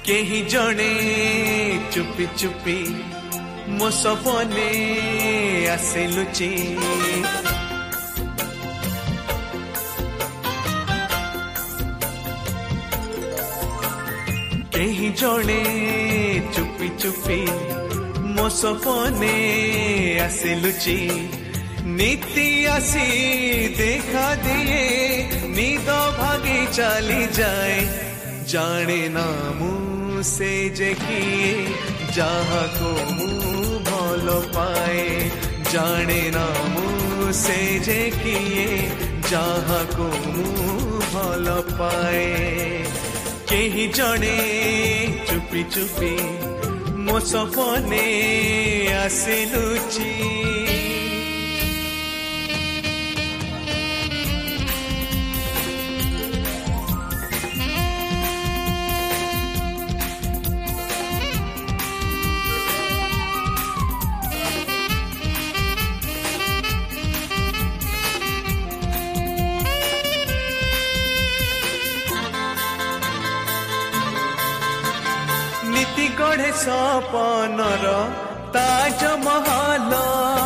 केही जणे चुपी चुपी मो सपने आसे लुची केही जणे चुपी चुपी मो सपने आसे लुची नीति आसी देखा दिए नींद भागी चली जाए जाने ना मुँह से जे किए जहाँ को मुँह भलो पाए जाने ना मुँह से जे किए जहाँ को मुँह भलो पाए केही जणे चुपी चुपी मो सपने आसे लुची नीति गढ़े सपनर ताजमहल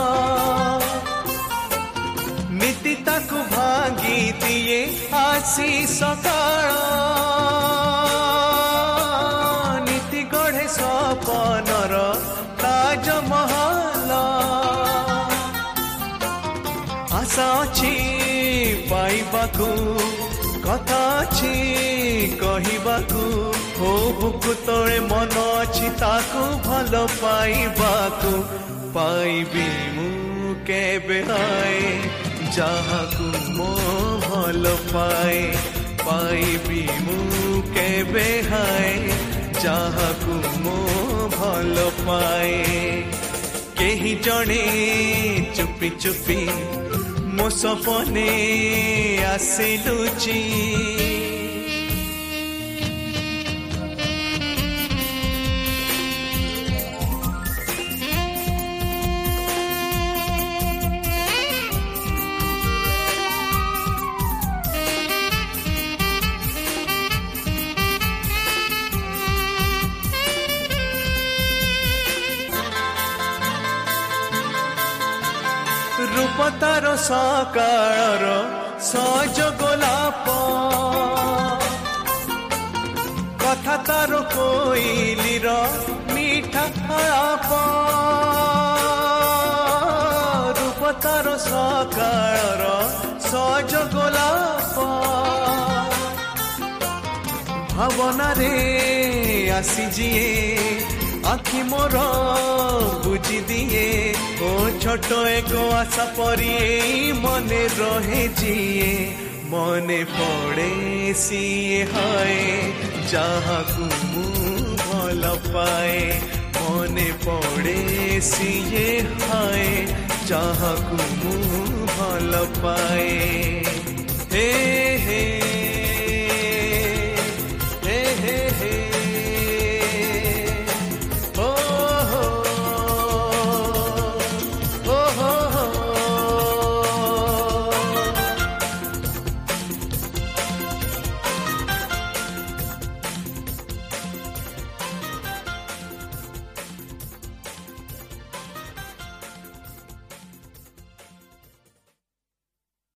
नीति ताकु भांगी दिए आसी सकाळ नीति गढ़े सपनर ताजमहल आशा अछि पाइबाकू कथा अछि कहिबाकू हो बुकु तोळे मन अछि ताकू भलो पाइबाकू पाइबी मु केबे हाय जहाँकू मो भलो पाए पाइबी मु केबे हाय जहाँकू मो भलो पाए केही जणे चुपी चुपी मो सपने आसे लुची रूप तार सकाळर सज गोलाप कथा तार कोइलीर मीठा आलाप रूप तार सकाळर सज गोलाप भावना रे आसी जिए आखि मोर बुझी दिए ओ छोट एक आशा परी मने रहे जिए मने पड़े सिए हाय जहाँकू मु भल पाए मने पड़े सिए हाय जहाँकू मु भल पाए हे